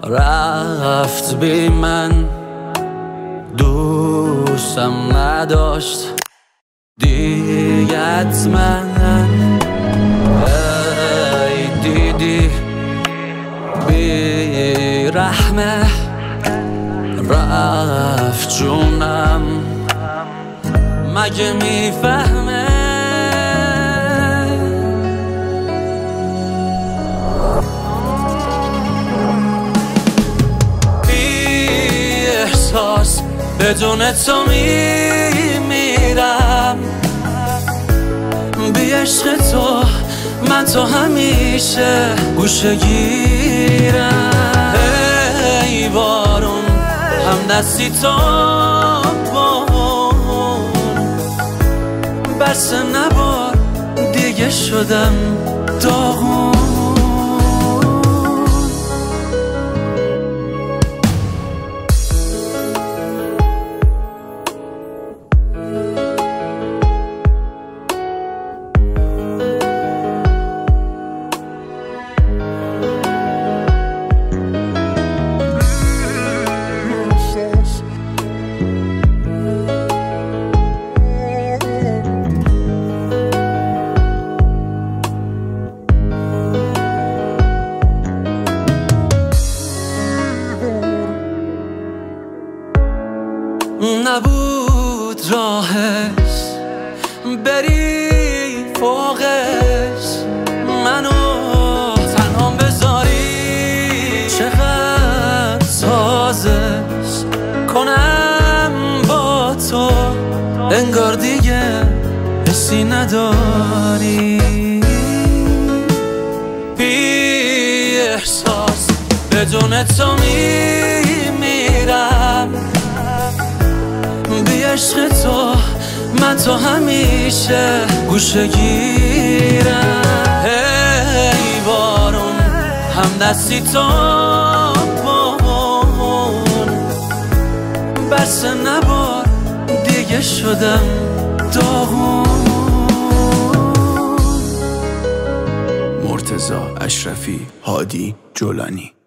رفت بی من، دوستم نداشت دیگت من. ای دیدی بی رحمه رفت جونم، مگه میفهمه؟ بی احساس بدون تو میمیرم، بی عشق تو من تو همیشه گوشه گیرم. ای بارون هم دستی تو بس نبار دیگه شدم داغون. نبود راهش بری فوقش، منو تنها بذاری، چقدر سازش کنم با تو، انگار دیگه حسی نداری. بی احساس بدون تو میمیرم، بی عشق تو من تو همیشه گوشه گیرم. ای بارون هم دستی تو بس نبار دیگه شدم داغون. مرتضی اشرفی، هادی جولانی.